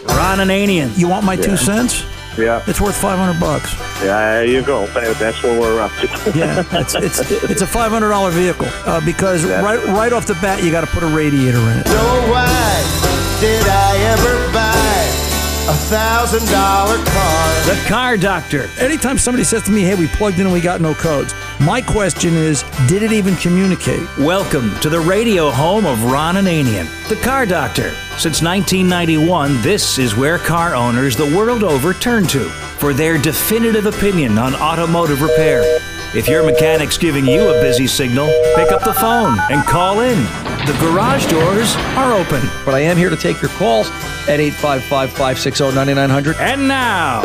Ron Ananian. You want my 2 cents? Yeah. It's worth $500. Yeah, there you go. That's what we're up to. Yeah, it's a $500 vehicle because right off the bat you got to put a radiator in it. So why did I ever buy $1,000 car? The Car Doctor. Anytime somebody says to me, "Hey, we plugged in and we got no codes," my question is, did it even communicate? Welcome to the radio home of Ron Ananian, the Car Doctor. Since 1991, this is where car owners the world over turn to for their definitive opinion on automotive repair. If your mechanic's giving you a busy signal, pick up the phone and call in. The garage doors are open. But I am here to take your calls at 855-560-9900. And now,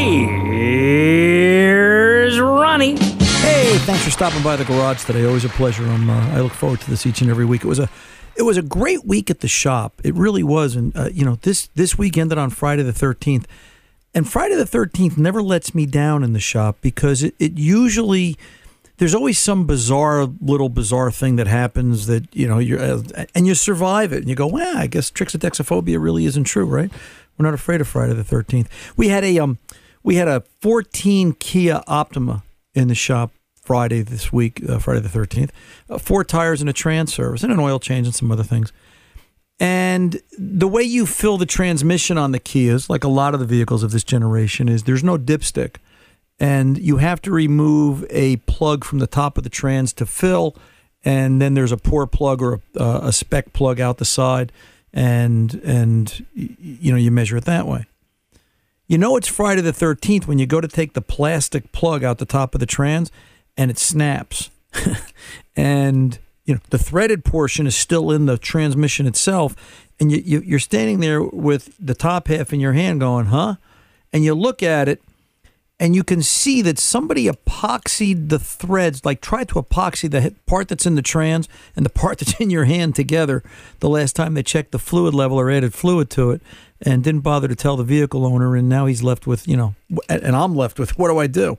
here's Ronnie. Hey, thanks for stopping by the garage today. Always a pleasure. I look forward to this each and every week. It was a great week at the shop. It really was. And this week ended on Friday the 13th. And Friday the 13th never lets me down in the shop because it usually, there's always some bizarre thing that happens that, and you survive it. And you go, well, I guess trichotillomania really isn't true, right? We're not afraid of Friday the 13th. We had a 14 Kia Optima in the shop Friday this week, Friday the 13th. 4 tires and a trans service and an oil change and some other things. And the way you fill the transmission on the Kias, like a lot of the vehicles of this generation, is there's no dipstick. And you have to remove a plug from the top of the trans to fill, and then there's a pour plug or a spec plug out the side, and you measure it that way. It's Friday the 13th when you go to take the plastic plug out the top of the trans, and it snaps. And the threaded portion is still in the transmission itself, and you're standing there with the top half in your hand going, huh? And you look at it, and you can see that somebody epoxied the threads, like tried to epoxy the part that's in the trans and the part that's in your hand together the last time they checked the fluid level or added fluid to it, and didn't bother to tell the vehicle owner, and now he's left with, and I'm left with, what do I do?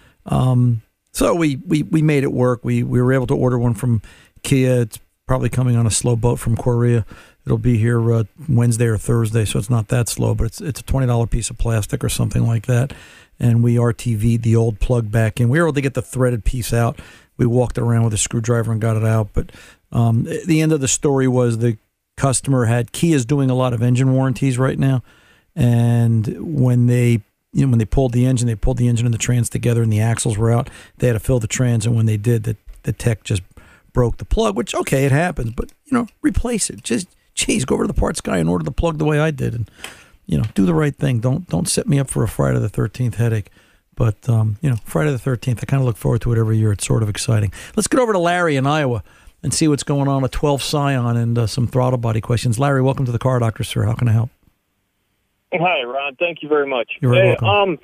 So we made it work. We were able to order one from Kia. It's probably coming on a slow boat from Korea. It'll be here Wednesday or Thursday, so it's not that slow, but it's a $20 piece of plastic or something like that. And we RTV'd the old plug back in. We were able to get the threaded piece out. We walked around with a screwdriver and got it out. But the end of the story was the customer had, Kia's doing a lot of engine warranties right now. And when they pulled the engine and the trans together and the axles were out, they had to fill the trans. And when they did, the tech just broke the plug, which, okay, it happens, but, replace it. Just, go over to the parts guy and order the plug the way I did, and, do the right thing. Don't set me up for a Friday the 13th headache. But, Friday the 13th, I kind of look forward to it every year. It's sort of exciting. Let's get over to Larry in Iowa and see what's going on with 12 Scion and some throttle body questions. Larry, welcome to the Car Doctor, sir. How can I help? Hi, Ron. Thank you very much. You're very welcome.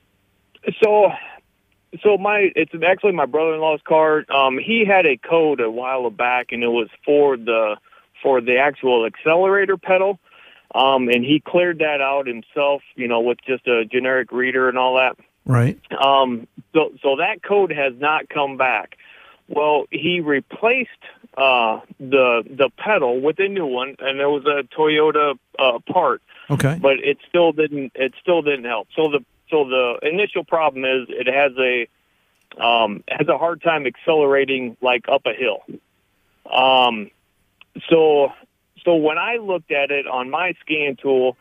It's actually my brother-in-law's car. He had a code a while back, and it was for the actual accelerator pedal. And he cleared that out himself, with just a generic reader and all that. Right. So that code has not come back. Well, he replaced the pedal with a new one, and it was a Toyota part. Okay. But it still didn't help. So the initial problem is it has a hard time accelerating like up a hill. So when I looked at it on my scan tool,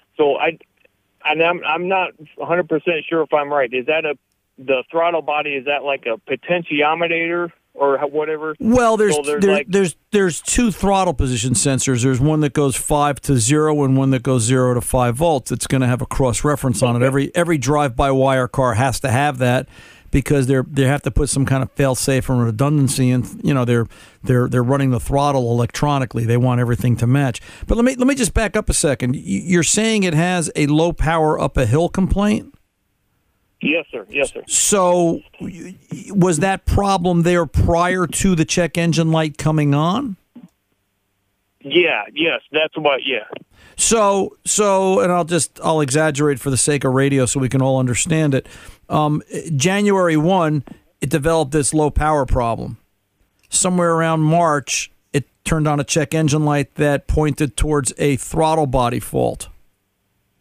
I'm not 100% sure if I'm right. Is that the throttle body? Is that like a potentiometer or whatever? Well, there's 2 throttle position sensors. There's one that goes 5 to 0 and one that goes 0 to 5 volts. It's going to have a cross reference on it. Every drive-by-wire car has to have that because they have to put some kind of fail-safe and redundancy in. They're running the throttle electronically. They want everything to match. But let me just back up a second. You're saying it has a low power up a hill complaint? Yes, sir. So was that problem there prior to the check engine light coming on? Yeah, yes, that's what, yeah. So, and I'll exaggerate for the sake of radio so we can all understand it. January 1, it developed this low power problem. Somewhere around March, it turned on a check engine light that pointed towards a throttle body fault.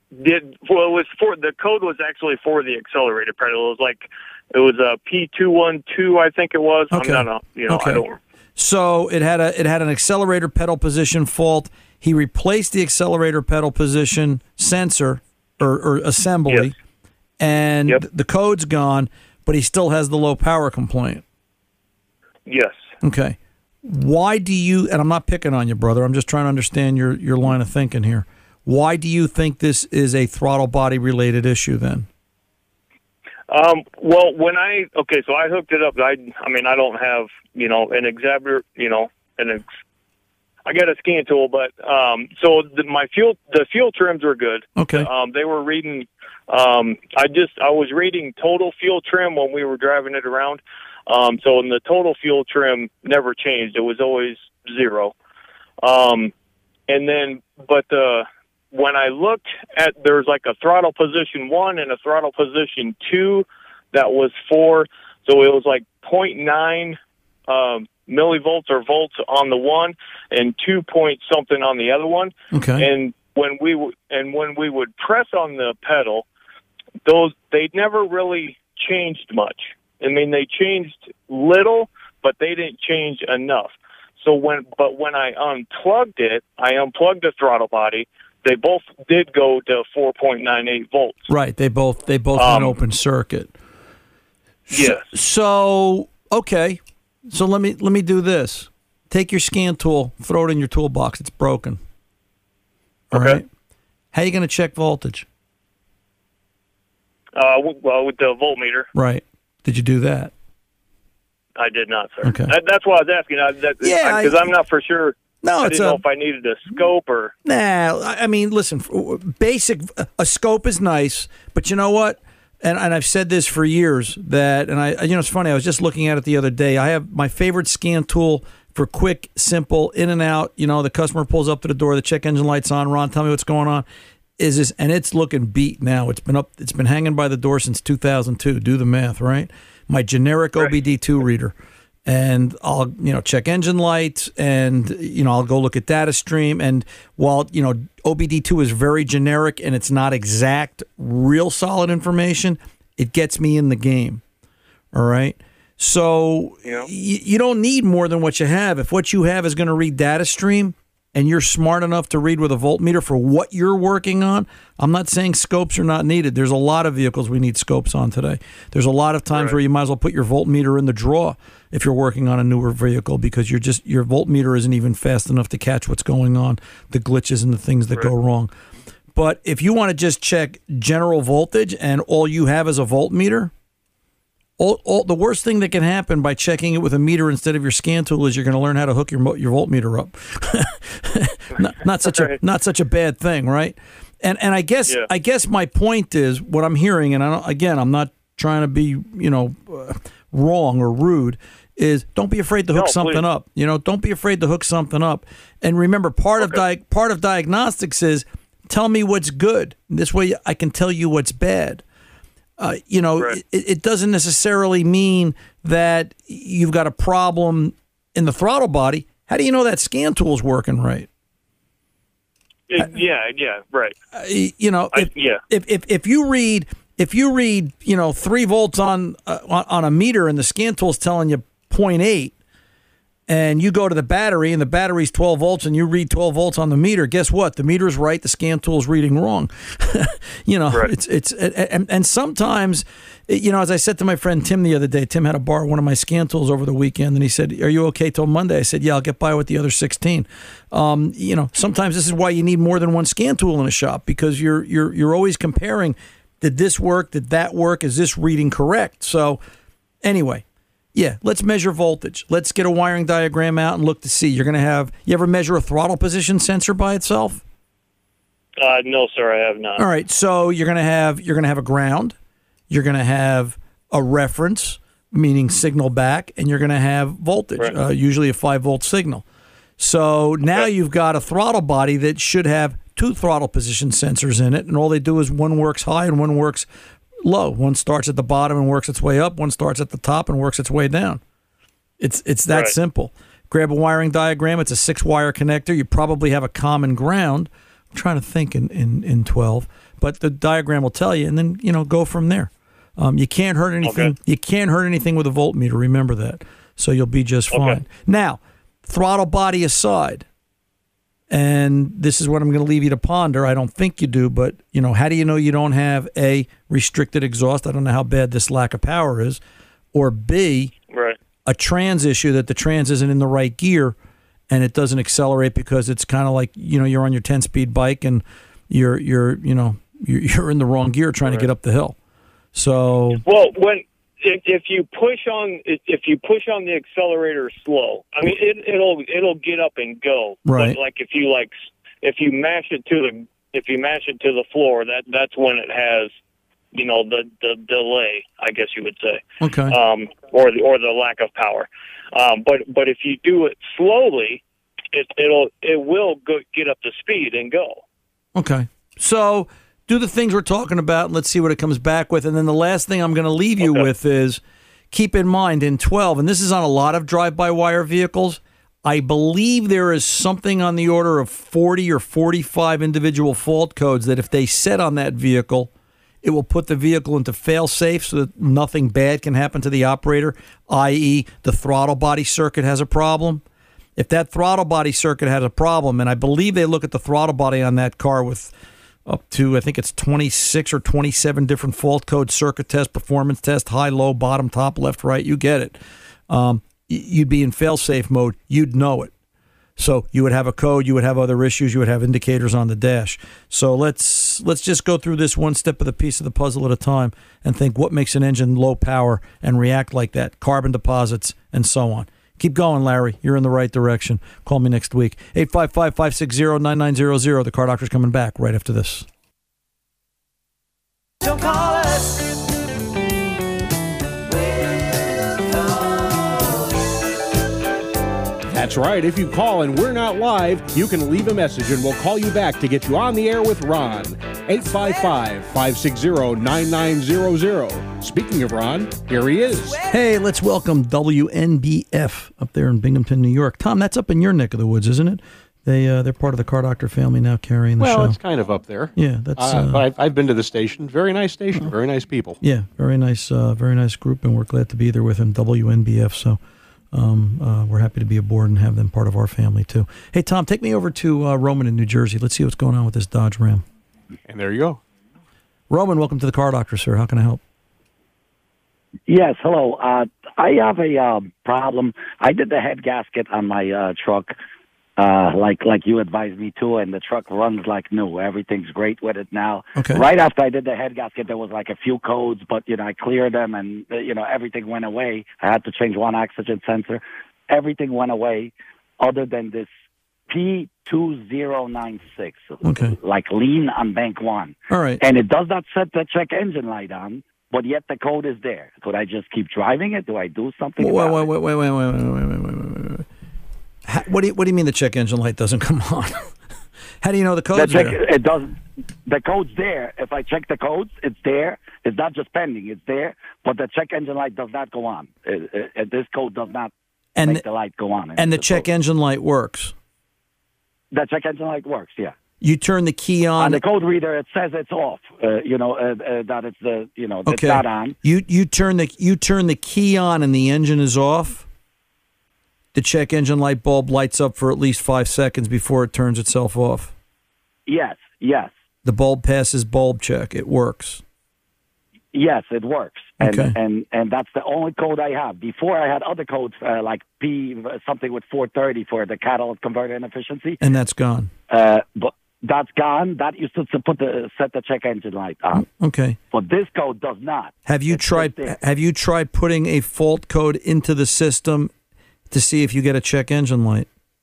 It was for the code was actually for the accelerator pedal. It was a P212, I think it was. Okay. I'm not, Okay. I don't. So it had an accelerator pedal position fault. He replaced the accelerator pedal position sensor or assembly, Yes. and Yep. the code's gone, but he still has the low power complaint. Yes. Okay. Why do you, and I'm not picking on you, brother, I'm just trying to understand your line of thinking here. Why do you think this is a throttle body related issue then? Well, so I hooked it up. I don't have, an examiner, I got a scan tool, but, the fuel trims were good. Okay. They were reading, I was reading total fuel trim when we were driving it around. So the total fuel trim never changed. It was always 0. When I looked there's like a throttle position 1 and a throttle position 2 that was 4. So it was like 0.9 millivolts or volts on the one and 2 point something on the other one. Okay. And when we would press on the pedal, they never really changed much. I mean, they changed little, but they didn't change enough. So when I unplugged it, I unplugged the throttle body. They both did go to 4.98 volts. Right. They both went open circuit. Yes. So okay. So let me do this. Take your scan tool, throw it in your toolbox. It's broken. All Okay. right. How are you going to check voltage? With the voltmeter. Right. Did you do that? I did not, sir. Okay. That's why I was asking. Because I'm not for sure. No, I didn't know if I needed a scope or. Nah, I mean, listen, a scope is nice, but you know what? And I've said this for years that, and it's funny, I was just looking at it the other day. I have my favorite scan tool for quick, simple, in and out. The customer pulls up to the door, the check engine light's on. Ron, tell me what's going on. Is this, and it's looking beat now. It's been hanging by the door since 2002. Do the math, right? My generic OBD2 reader. And I'll, check engine lights and, I'll go look at data stream. And while, OBD2 is very generic and it's not exact, real solid information, it gets me in the game. All right. So you don't need more than what you have. If what you have is going to read data stream and you're smart enough to read with a voltmeter for what you're working on, I'm not saying scopes are not needed. There's a lot of vehicles we need scopes on today. There's a lot of times where you might as well put your voltmeter in the drawer if you're working on a newer vehicle because your voltmeter isn't even fast enough to catch what's going on, the glitches and the things that go wrong. But if you want to just check general voltage and all you have is a voltmeter, the worst thing that can happen by checking it with a meter instead of your scan tool is you're going to learn how to hook your voltmeter up. not such a bad thing, right? And I guess my point is what I'm hearing, and I'm not trying to be wrong or rude, is don't be afraid to hook something up. Don't be afraid to hook something up. And remember, part of diagnostics is tell me what's good. This way I can tell you what's bad. It doesn't necessarily mean that you've got a problem in the throttle body. How do you know that scan tool is working right? Right. If you read 3 volts on a meter and the scan tool's telling you 0.8, and you go to the battery and the battery's 12 volts and you read 12 volts on the meter, guess what? The meter's right, the scan tool's reading wrong. It's and sometimes, as I said to my friend Tim the other day, Tim had to borrow one of my scan tools over the weekend and he said, "Are you okay till Monday?" I said, "Yeah, I'll get by with the other 16." Sometimes this is why you need more than one scan tool in a shop because you're always comparing, did this work? Did that work? Is this reading correct? So anyway, yeah, let's measure voltage. Let's get a wiring diagram out and look to see. You ever measure a throttle position sensor by itself? No, sir, I have not. All right, so you're gonna have a ground, you're gonna have a reference, meaning signal back, and you're gonna have voltage, usually a 5-volt signal. So now you've got a throttle body that should have 2 throttle position sensors in it, and all they do is one works high and one works low. One starts at the bottom and works its way up. One starts at the top and works its way down. It's that simple. Grab a wiring diagram. It's a 6-wire connector. You probably have a common ground, I'm trying to think in 12, but the diagram will tell you, and then go from there. You can't hurt anything. Okay. You can't hurt anything with a voltmeter. Remember that. So you'll be just fine. Okay. Now, throttle body aside, and this is what I'm going to leave you to ponder. I don't think you do, but how do you know you don't have A, restricted exhaust? I don't know how bad this lack of power is, or B, Right. a trans issue that the trans isn't in the right gear and it doesn't accelerate because it's kind of like you're on your 10-speed bike and you're in the wrong gear trying to get up the hill. So Well, if you push on the accelerator slow, I mean it'll get up and go. Right. But like if you mash it to the floor, that's when it has the delay, I guess you would say. okay. Or the lack of power. But if you do it slowly, it will get up to speed and go. Okay. So do the things we're talking about, and let's see what it comes back with. And then the last thing I'm going to leave you with is keep in mind in 12, and this is on a lot of drive-by-wire vehicles, I believe there is something on the order of 40 or 45 individual fault codes that if they set on that vehicle, it will put the vehicle into fail-safe so that nothing bad can happen to the operator, i.e. the throttle body circuit has a problem. If that throttle body circuit has a problem, and I believe they look at the throttle body on that car with up to, I think it's 26 or 27 different fault codes, circuit test, performance test, high, low, bottom, top, left, right, you get it. You'd be in fail-safe mode. You'd know it. So you would have a code, you would have other issues, you would have indicators on the dash. So let's just go through this one step of the piece of the puzzle at a time and think what makes an engine low power and react like that, carbon deposits, and so on. Keep going, Larry. You're in the right direction. Call me next week. 855-560-9900. The Car Doctor's coming back right after this. Don't call us. That's right. If you call and we're not live, you can leave a message and we'll call you back to get you on the air with Ron. 855-560-9900. Speaking of Ron, here he is. Hey, let's welcome WNBF up there in Binghamton, New York. Tom, that's up in your neck of the woods, isn't it? They're part of the Car Doctor family now, carrying the show. Well, it's kind of up there. Yeah, that's. But I've been to the station. Very nice station. Very nice people. Yeah, very nice group, and we're glad to be there with them. WNBF. So. We're happy to be aboard and have them part of our family too. Hey Tom, take me over to Roman in New Jersey. Let's see what's going on with this Dodge Ram. And there you go. Roman, welcome to the Car Doctor, sir. How can I help? Yes, hello. I have a problem. I did the head gasket on my truck, like you advised me to, and the truck runs like new. Everything's great with it now. Okay. Right after I did the head gasket, there was like a few codes, but I cleared them, and everything went away. I had to change one oxygen sensor. Everything went away, other than this P2096. Okay. Like lean on bank one. All right. And it does not set the check engine light on, but yet the code is there. Could I just keep driving it? Do I do something? Wait. What do you mean the check engine light doesn't come on? How do you know the code's there? It does. The code's there. If I check the codes, it's there. It's not just pending. It's there, but the check engine light does not go on. This code does not make the light go on. And the check engine light works? The check engine light works, yeah. You turn the key on. On the code reader, it says it's off. That it's okay. It's not on. You turn the key on and the engine is off. The check engine light bulb lights up for at least 5 seconds before it turns itself off. Yes. The bulb passes bulb check. It works. Yes, it works. And, Okay. and that's the only code I have. Before I had other codes like P something with 430 for the catalytic converter inefficiency. And that's gone. But that's gone. That used to set the check engine light on. Okay. But this code does not. Have you tried putting a fault code into the system to see if you get a check engine light?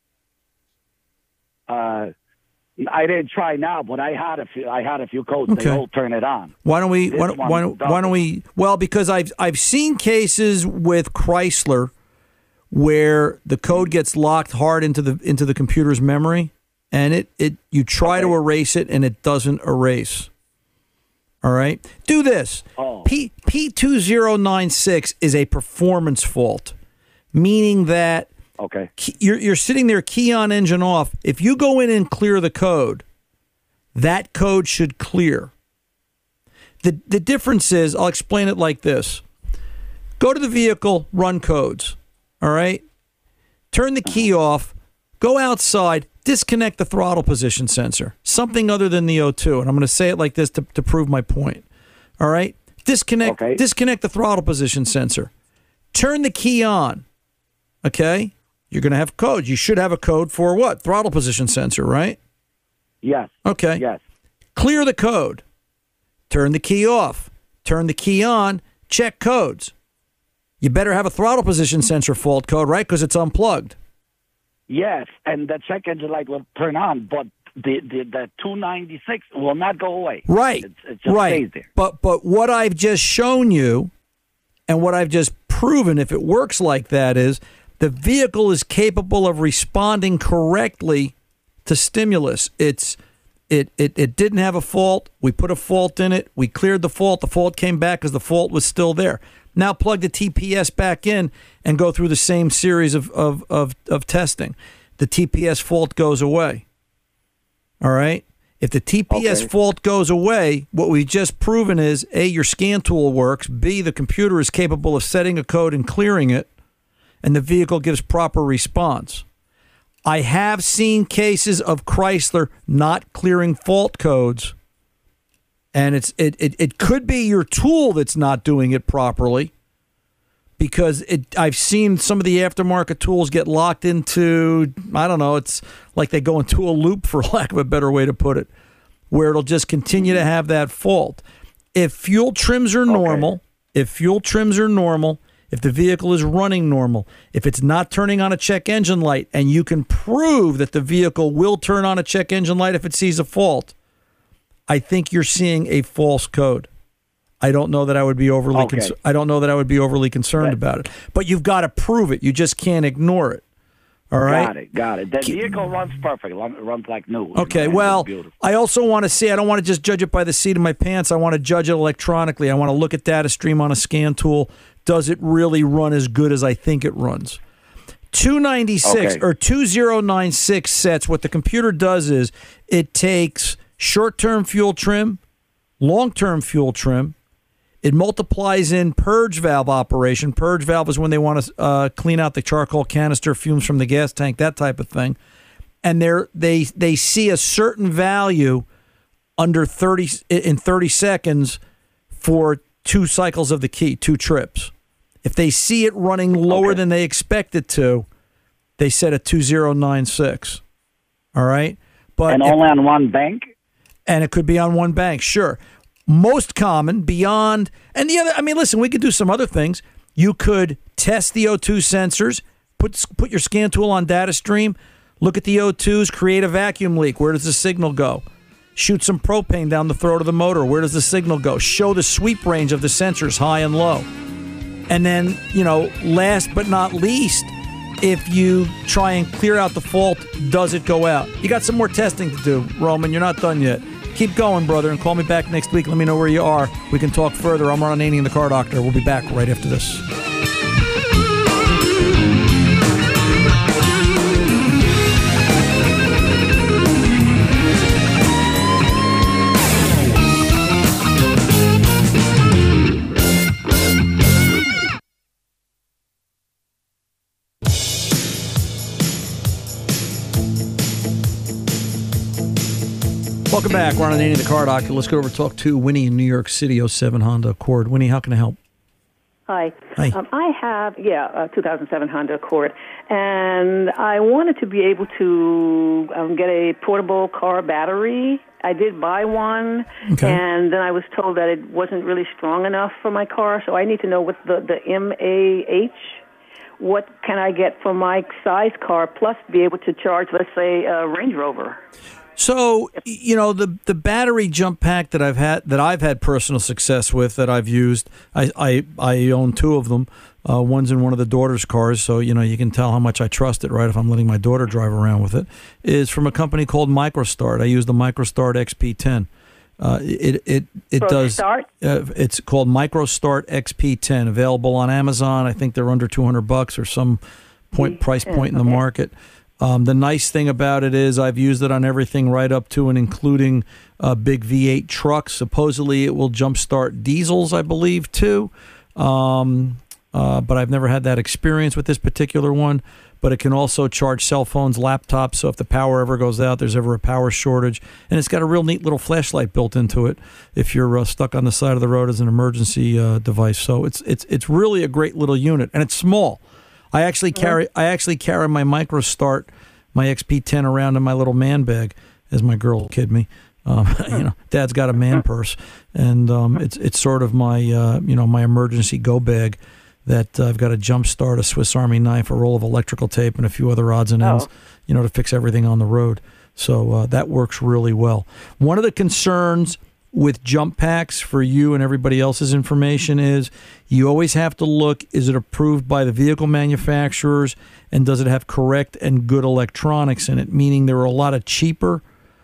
I didn't try now, but I had a few codes. Okay. They all turn it on. Why don't we? This Why one don't we? Well, because I've seen cases with Chrysler where the code gets locked hard into the computer's memory, and you try to erase it and it doesn't erase. All right, do this. Oh. P2096 is a performance fault, meaning that. Okay. You're sitting there, key on, engine off. If you go in and clear the code, that code should clear. The difference is, I'll explain it like this. Go to the vehicle, run codes, all right? Turn the key off, go outside, disconnect the throttle position sensor, something other than the O2. And I'm going to say it like this to prove my point, all right? Disconnect the throttle position sensor. Turn the key on, okay? You're going to have code. You should have a code for what? Throttle position sensor, right? Yes. Okay. Yes. Clear the code. Turn the key off. Turn the key on. Check codes. You better have a throttle position sensor fault code, right? Because it's unplugged. Yes, and the check engine light will turn on, but the 296 will not go away. Right. It just stays there. But what I've just shown you and what I've just proven, if it works like that, is the vehicle is capable of responding correctly to stimulus. It didn't have a fault. We put a fault in it. We cleared the fault. The fault came back because the fault was still there. Now plug the TPS back in and go through the same series of testing. The TPS fault goes away. All right? If the TPS fault goes away, what we've just proven is, A, your scan tool works, B, the computer is capable of setting a code and clearing it, and the vehicle gives proper response. I have seen cases of Chrysler not clearing fault codes, and it could be your tool that's not doing it properly, because I've seen some of the aftermarket tools get locked into, I don't know, it's like they go into a loop, for lack of a better way to put it, where it'll just continue to have that fault. If fuel trims are normal, if the vehicle is running normal, if it's not turning on a check engine light, and you can prove that the vehicle will turn on a check engine light if it sees a fault, I think you're seeing a false code. I don't know that I would be overly concerned about it. But you've got to prove it. You just can't ignore it. All right? Got it. The vehicle runs perfect. Runs like new. Okay, well, I also want to see, I don't want to just judge it by the seat of my pants. I want to judge it electronically. I want to look at data stream on a scan tool. Does it really run as good as I think it runs? 296 or 2096 sets, what the computer does is it takes short-term fuel trim, long-term fuel trim. It multiplies in purge valve operation. Purge valve is when they want to clean out the charcoal canister, fumes from the gas tank, that type of thing. And they see a certain value in 30 seconds for 2 cycles of the key, 2 trips. If they see it running lower than they expect it to, they set a 2096. All right? And only on one bank? And it could be on one bank, sure. Most common, beyond, and the other, I mean, listen, we could do some other things. You could test the O2 sensors, put your scan tool on data stream, look at the O2s, create a vacuum leak. Where does the signal go? Shoot some propane down the throat of the motor. Where does the signal go? Show the sweep range of the sensors, high and low. And then, last but not least, if you try and clear out the fault, does it go out? You got some more testing to do, Roman. You're not done yet. Keep going, brother, and call me back next week. Let me know where you are. We can talk further. I'm Ron Ananian, the Car Doctor. We'll be back right after this. Welcome back. Ron Ananian, the Car Doctor. Let's go over and talk to Winnie in New York City, 07 Honda Accord. Winnie, how can I help? Hi. Hi. I have, a 2007 Honda Accord, and I wanted to be able to get a portable car battery. I did buy one, and then I was told that it wasn't really strong enough for my car, so I need to know what the MAH, what can I get for my size car, plus be able to charge, let's say, a Range Rover. So, the battery jump pack that I've had personal success with, that I've used, I own 2 of them. One's in one of the daughter's cars, so you can tell how much I trust it, right? If I'm letting my daughter drive around with it, is from a company called MicroStart. I use the MicroStart XP10. It does. It's called MicroStart XP10, available on Amazon. I think they're under $200 or some price point in the market. The nice thing about it is I've used it on everything right up to and including big V8 trucks. Supposedly it will jumpstart diesels, I believe, too. But I've never had that experience with this particular one. But it can also charge cell phones, laptops, so if the power ever goes out, there's ever a power shortage. And it's got a real neat little flashlight built into it if you're stuck on the side of the road as an emergency device. So it's really a great little unit, and it's small. I actually carry my MicroStart, my XP10 around in my little man bag, as my girl will kid me. Dad's got a man purse, and it's sort of my my emergency go bag. That I've got a Jumpstart, a Swiss Army knife, a roll of electrical tape, and a few other odds and ends, to fix everything on the road. So that works really well. One of the concerns with jump packs for you and everybody else's information is you always have to look, is it approved by the vehicle manufacturers, and does it have correct and good electronics in it? Meaning there are a lot of cheaper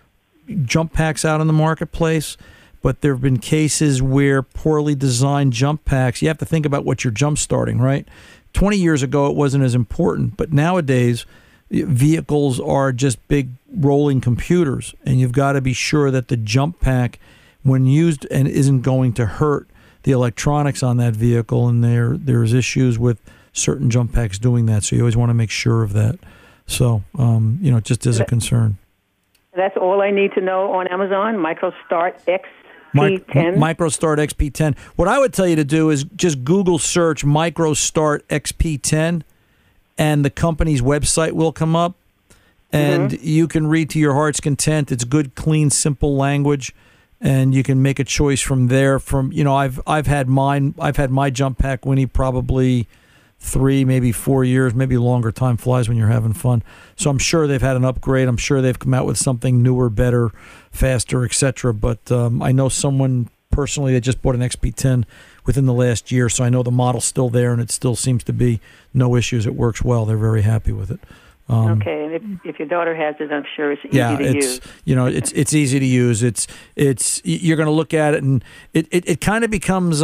jump packs out in the marketplace, but there have been cases where poorly designed jump packs, you have to think about what you're jump starting, right? 20 years ago, it wasn't as important, but nowadays, vehicles are just big rolling computers, and you've got to be sure that the jump pack, when used, and isn't going to hurt the electronics on that vehicle, and there's issues with certain jump packs doing that, so you always want to make sure of that. So, just as a concern. That's all I need to know on Amazon, MicroStart XP10. MicroStart XP10. What I would tell you to do is just Google search MicroStart XP10, and the company's website will come up, and you can read to your heart's content. It's good, clean, simple language, and you can make a choice from there. I've had my jump pack, Winnie, probably 3, maybe 4 years, maybe longer. Time flies when you're having fun. So I'm sure they've had an upgrade. I'm sure they've come out with something newer, better, faster, etc. But I know someone personally that just bought an XP10 within the last year, so I know the model's still there, and it still seems to be no issues. It works well. They're very happy with it. Okay, and if your daughter has it, I'm sure it's easy to use. It's easy to use. It's you're going to look at it, and it kind of becomes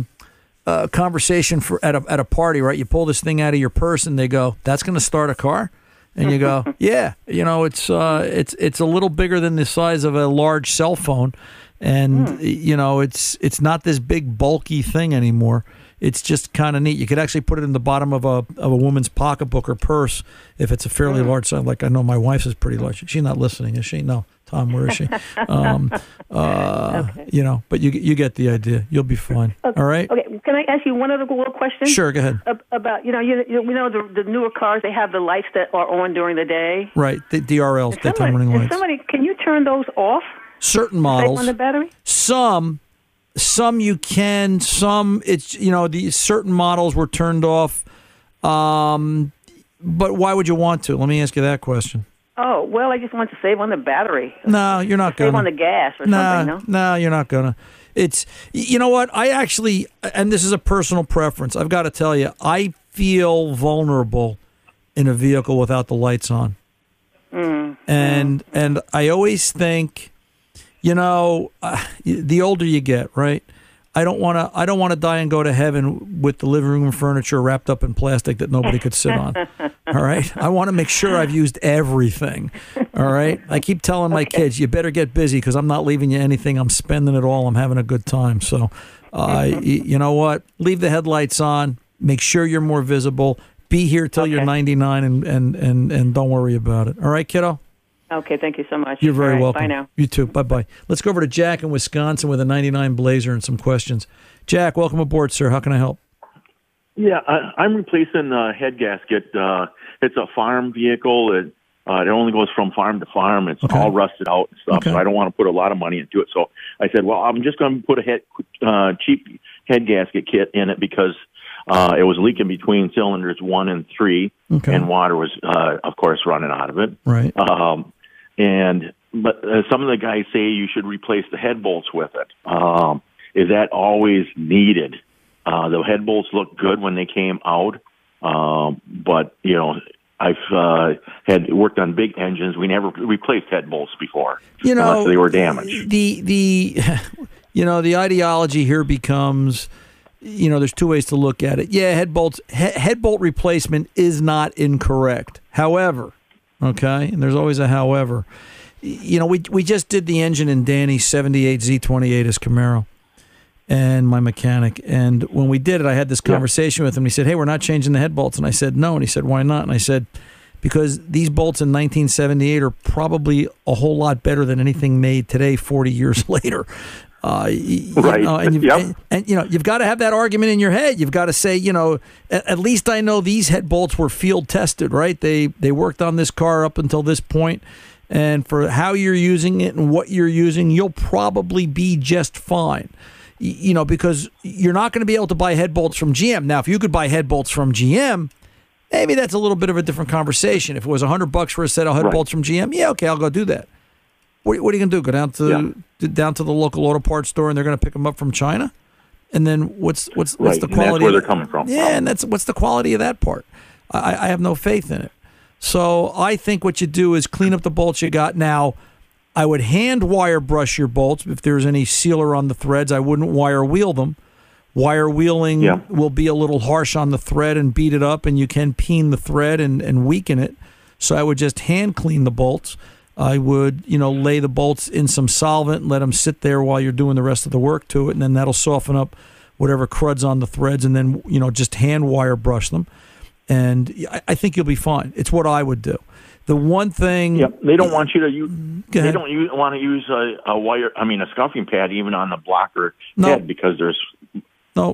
a conversation at a party, right? You pull this thing out of your purse, and they go, "That's going to start a car," and you go, "Yeah." It's a little bigger than the size of a large cell phone, and it's not this big bulky thing anymore. It's just kind of neat. You could actually put it in the bottom of a woman's pocketbook or purse if it's a fairly large size. Like I know my wife's is pretty large. She's not listening, is she? No. Tom, where is she? Okay. But you get the idea. You'll be fine. Okay. All right? Okay. Can I ask you one other little question? Sure, go ahead. About, the newer cars, they have the lights that are on during the day. Right, the DRLs, daytime running lights. Can you turn those off? Certain models. Save on the battery? Some you can, some it's, the certain models were turned off. But why would you want to? Let me ask you that question. Oh, well, I just want to save on the battery. No, you're not going to. Save on the gas or something, no? No, you're not going to. It's, you know what, I actually, and this is a personal preference, I've got to tell you, I feel vulnerable in a vehicle without the lights on. And I always think, the older you get, right? I don't want to die and go to heaven with the living room furniture wrapped up in plastic that nobody could sit on. All right? I want to make sure I've used everything. All right? I keep telling my kids, you better get busy because I'm not leaving you anything. I'm spending it all. I'm having a good time. So, you know what? Leave the headlights on. Make sure you're more visible. Be here till you're 99 and don't worry about it. All right, kiddo? Okay, thank you so much. You're very welcome. Bye now. You too. Bye-bye. Let's go over to Jack in Wisconsin with a 99 Blazer and some questions. Jack, welcome aboard, sir. How can I help? Yeah, I'm replacing a head gasket. It's a farm vehicle. It only goes from farm to farm. It's all rusted out and stuff, so I don't want to put a lot of money into it. So I said, well, I'm just going to put a cheap head gasket kit in it because it was leaking between cylinders 1 and 3, and water was, of course, running out of it. Right. But some of the guys say you should replace the head bolts with it. Is that always needed? The head bolts look good when they came out, but I've had worked on big engines. We never replaced head bolts before, unless they were damaged. The ideology here becomes, there's two ways to look at it. Yeah, head bolt replacement is not incorrect. However, and there's always a however, we just did the engine in Danny's 78 Z28 as Camaro, and my mechanic. And when we did it, I had this conversation with him. He said, "Hey, we're not changing the head bolts." And I said, "No." And he said, "Why not?" And I said, "Because these bolts in 1978 are probably a whole lot better than anything made today 40 years later." Right. You've got to have that argument in your head. You've got to say, at least I know these head bolts were field tested, right? They worked on this car up until this point, and for how you're using it and what you're using, you'll probably be just fine. Because you're not going to be able to buy head bolts from GM. Now, if you could buy head bolts from GM, maybe that's a little bit of a different conversation. If it was $100 for a set of head bolts from GM, yeah, okay, I'll go do that. What are you going to do? Go down to the local auto parts store and they're going to pick them up from China? And then what's the quality? And that's where they're coming from. Yeah, and what's the quality of that part? I have no faith in it. So I think what you do is clean up the bolts you got. Now, I would hand wire brush your bolts. If there's any sealer on the threads, I wouldn't wire wheel them. Wire wheeling will be a little harsh on the thread and beat it up, and you can peen the thread and weaken it. So I would just hand clean the bolts. I would, lay the bolts in some solvent and let them sit there while you're doing the rest of the work to it, and then that'll soften up whatever crud's on the threads, and then, just hand wire brush them. And I think you'll be fine. It's what I would do. The one thing... Yeah, they don't want you to use... They don't want to use a wire, a scuffing pad even on the blocker head because there's... No.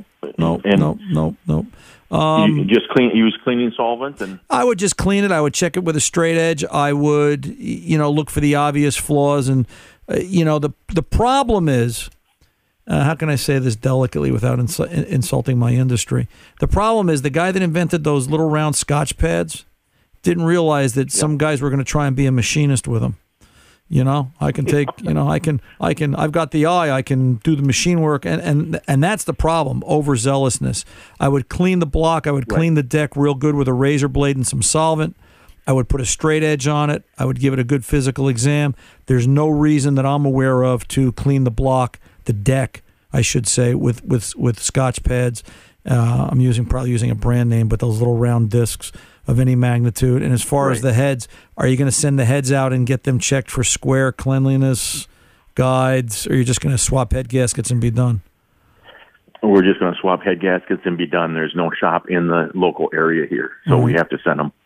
You just use cleaning solvent, and I would just clean it. I would check it with a straight edge. I would, look for the obvious flaws, and the problem is, how can I say this delicately without insulting my industry? The problem is the guy that invented those little round Scotch pads didn't realize that some guys were going to try and be a machinist with them. I can take, I've got the eye, I can do the machine work, and that's the problem, overzealousness. I would clean the block, I would clean the deck real good with a razor blade and some solvent. I would put a straight edge on it. I would give it a good physical exam. There's no reason that I'm aware of to clean the block, the deck, I should say, with Scotch pads. I'm probably using a brand name, but those little round discs of any magnitude. And as far as the heads, are you going to send the heads out and get them checked for square cleanliness guides, or are you just going to swap head gaskets and be done? We're just going to swap head gaskets and be done. There's no shop in the local area here, so we have to send them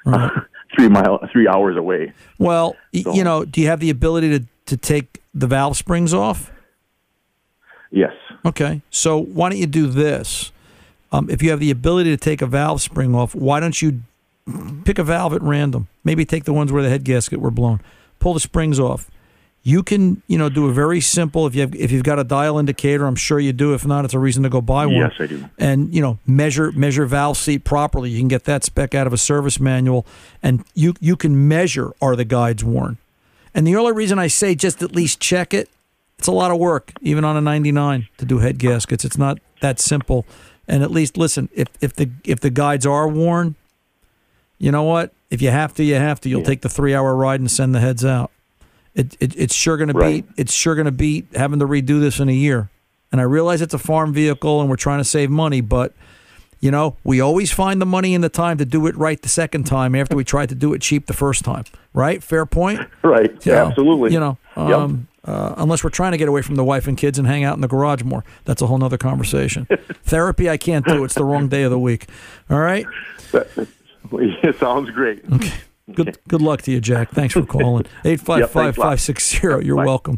3 hours away. Well, do you have the ability to take the valve springs off? Yes. Okay, so why don't you do this? If you have the ability to take a valve spring off, why don't you pick a valve at random? Maybe take the ones where the head gasket were blown. Pull the springs off. You can, do a very simple. If you've got a dial indicator, I'm sure you do. If not, it's a reason to go buy one. Yes, I do. And measure valve seat properly. You can get that spec out of a service manual, and you can measure, are the guides worn? And the only reason I say just at least check it, it's a lot of work, even on a 99, to do head gaskets. It's not that simple. And at least listen, if the guides are worn, you know what? If you have to, you have to. You'll take the 3-hour ride and send the heads out. It's sure going to beat. It's sure going to beat having to redo this in a year. And I realize it's a farm vehicle and we're trying to save money, but we always find the money and the time to do it right the second time after we tried to do it cheap the first time. Right? Fair point. Right. Yeah, absolutely. Unless we're trying to get away from the wife and kids and hang out in the garage more. That's a whole nother conversation. Therapy, I can't do. It's the wrong day of the week. All right? It sounds great. Okay. Good luck to you, Jack. Thanks for calling. 855-560. You're welcome.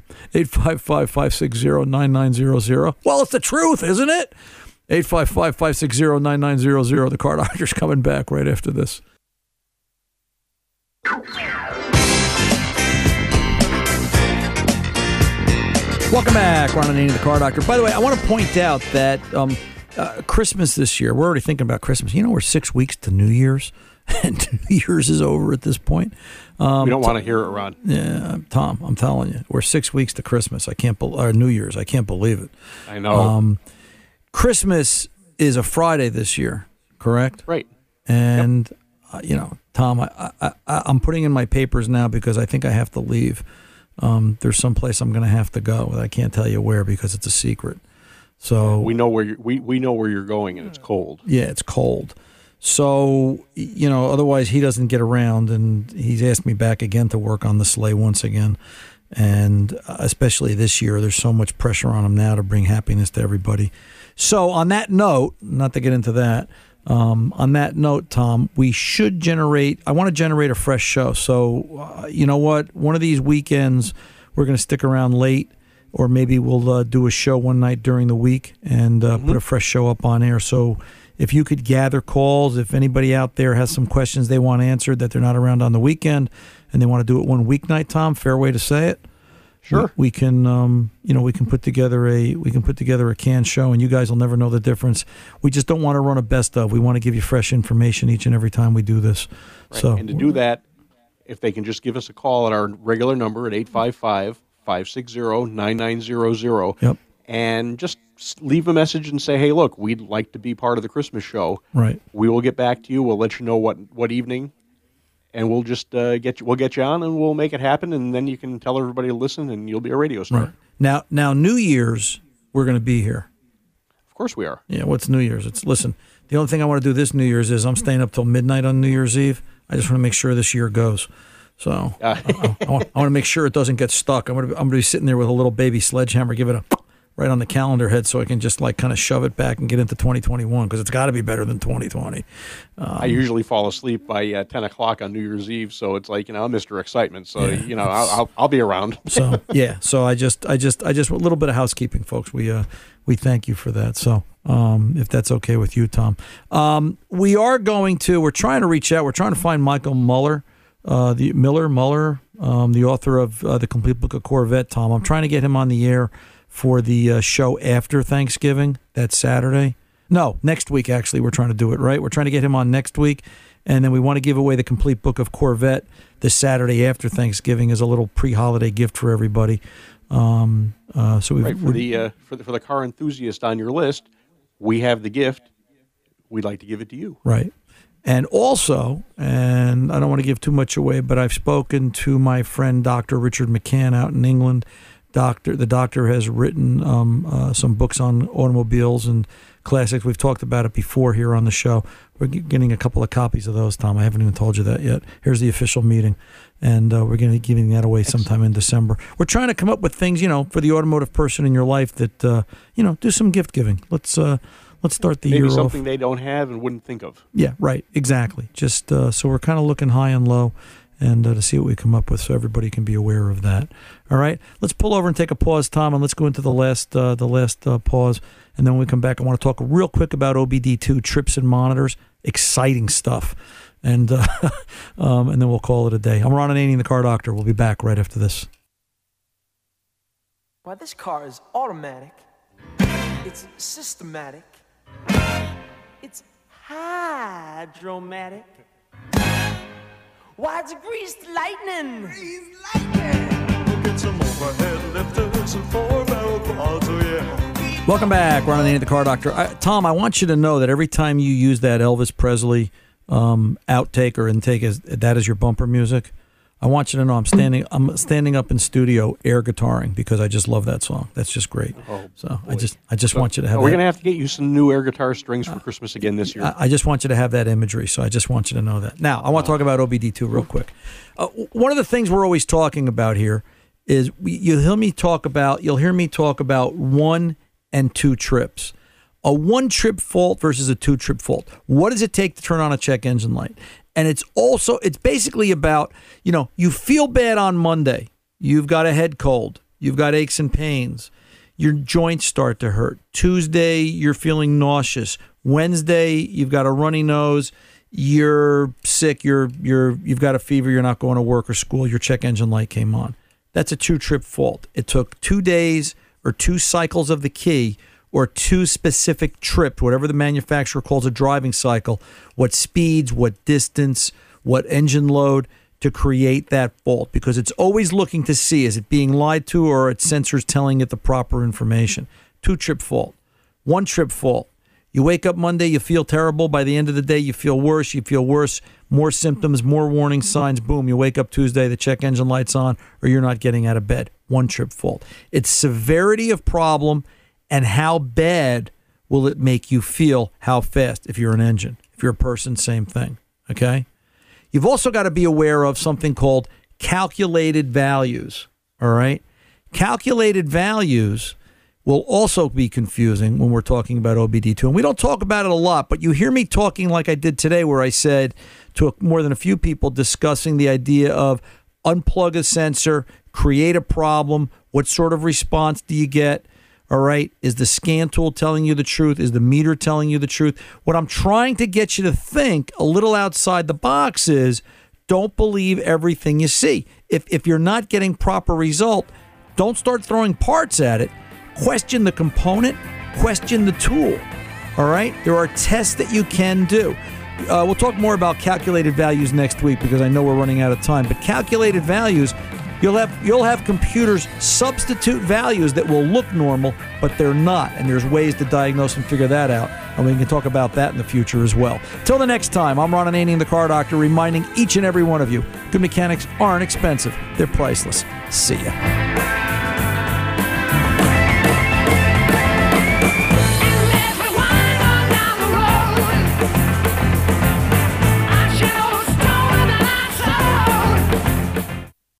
855-560-9900. Well, it's the truth, isn't it? 855-560-9900. The Car Doctor's coming back right after this. Welcome back, Ron Ananian, the Car Doctor. By the way, I want to point out that Christmas this year, we're already thinking about Christmas. We're 6 weeks to New Year's, and New Year's is over at this point. We don't want to hear it, Ron. Yeah, Tom, I'm telling you, we're 6 weeks to Christmas. or New Year's. I can't believe it. I know. Christmas is a Friday this year, correct? Right. And, Tom, I'm putting in my papers now because I think I have to leave. There's some place I'm going to have to go. I can't tell you where because it's a secret. So we know where we know where you're going, and it's cold. Yeah, it's cold. So, otherwise he doesn't get around, and he's asked me back again to work on the sleigh once again. And especially this year, there's so much pressure on him now to bring happiness to everybody. So on that note, not to get into that, on that note, Tom, I want to generate a fresh show. So, you know what? One of these weekends, we're going to stick around late, or maybe we'll do a show one night during the week and put a fresh show up on air. So if you could gather calls, if anybody out there has some questions they want answered that they're not around on the weekend and they want to do it one weeknight, Tom, fair way to say it. Sure. We can, we can put together a canned show, and you guys will never know the difference. We just don't want to run a best of. We want to give you fresh information each and every time we do this. Right. So, and to do that, if they can just give us a call at our regular number at 855-560-9900. Yep. And just leave a message and say, hey, look, we'd like to be part of the Christmas show. Right. We will get back to you. We'll let you know what evening, and we'll just get you on, and we'll make it happen, and then you can tell everybody to listen, and you'll be a radio star. Right. Now, New Year's, we're going to be here. Of course we are. Yeah, what's New Year's? Listen, the only thing I want to do this New Year's is I'm staying up till midnight on New Year's Eve. I just want to make sure this year goes. So I want to make sure it doesn't get stuck. I'm going to be sitting there with a little baby sledgehammer, give it a right on the calendar head so I can just kind of shove it back and get into 2021, because it's got to be better than 2020. I usually fall asleep by 10 o'clock on New Year's Eve, so it's like, I'm Mr. Excitement. So, I'll be around. So, yeah. So I just a little bit of housekeeping, folks. We thank you for that. So, if that's okay with you, Tom, we're trying to reach out. We're trying to find Michael Muller, the author of The Complete Book of Corvette, Tom. I'm trying to get him on the air for the show after Thanksgiving, that Saturday. No, next week, actually, we're trying to do it, right? We're trying to get him on next week, and then we want to give away The Complete Book of Corvette this Saturday after Thanksgiving as a little pre-holiday gift for everybody. For the car enthusiast on your list, we have the gift. We'd like to give it to you. Right. And also, and I don't want to give too much away, but I've spoken to my friend Dr. Richard McCann out in England. The doctor has written some books on automobiles and classics. We've talked about it before here on the show. We're getting a couple of copies of those, Tom. I haven't even told you that yet. Here's the official meeting, and we're going to be giving that away sometime in December. We're trying to come up with things, for the automotive person in your life that, do some gift giving. Let's start the year off. Maybe something they don't have and wouldn't think of. Yeah, right. Exactly. Just so we're kind of looking high and low, and to see what we come up with, so everybody can be aware of that. All right, let's pull over and take a pause, Tom, and let's go into the last pause, and then when we come back, I want to talk real quick about OBD2 trips and monitors. Exciting stuff, and then we'll call it a day. I'm Ron Ananian, the Car Doctor. We'll be back right after this. Why, this car is automatic. It's systematic. It's hydromatic. Why, it's greased lightning. Greased lightning. Get some overhead lifters and 4-barrel quads, oh yeah. Welcome back, Ron Ananian, the Car Doctor. Tom, I want you to know that every time you use that Elvis Presley outtake or intake that as your bumper music, I want you to know I'm standing up in studio air guitaring because I just love that song. That's just great. Oh, so boy. I just want you to have. We're going to have to get you some new air guitar strings for Christmas again this year. I just want you to have that imagery. So I just want you to know that. Now I want to talk about OBD2 real quick. One of the things we're always talking about here is you'll hear me talk about 1 and 2 trips. A 1-trip fault versus a 2-trip fault. What does it take to turn on a check engine light? And it's basically about, you feel bad on Monday. You've got a head cold. You've got aches and pains. Your joints start to hurt. Tuesday, you're feeling nauseous. Wednesday, you've got a runny nose. You're sick. You've got a fever. You're not going to work or school. Your check engine light came on. That's a 2-trip fault. It took 2 days or 2 cycles of the key or 2 specific trips, whatever the manufacturer calls a driving cycle, what speeds, what distance, what engine load, to create that fault, because it's always looking to see, is it being lied to or are its sensors telling it the proper information? 2-trip fault. 1-trip fault. You wake up Monday, you feel terrible. By the end of the day, you feel worse. More symptoms, more warning signs. Boom, you wake up Tuesday, the check engine light's on, or you're not getting out of bed. 1-trip fault. It's severity of problem and how bad will it make you feel, how fast, if you're an engine. If you're a person, same thing, okay? You've also got to be aware of something called calculated values, all right? Calculated values will also be confusing when we're talking about OBD2. And we don't talk about it a lot, but you hear me talking like I did today where I said to more than a few people discussing the idea of unplug a sensor, create a problem, what sort of response do you get? All right, is the scan tool telling you the truth? Is the meter telling you the truth? What I'm trying to get you to think a little outside the box is don't believe everything you see. If you're not getting proper result, don't start throwing parts at it. Question the component, question the tool. All right, there are tests that you can do. We'll talk more about calculated values next week because I know we're running out of time. But calculated values, you'll have computers substitute values that will look normal, but they're not. And there's ways to diagnose and figure that out. And we can talk about that in the future as well. Till the next time, I'm Ron Ananian, the Car Doctor, reminding each and every one of you, good mechanics aren't expensive. They're priceless. See ya.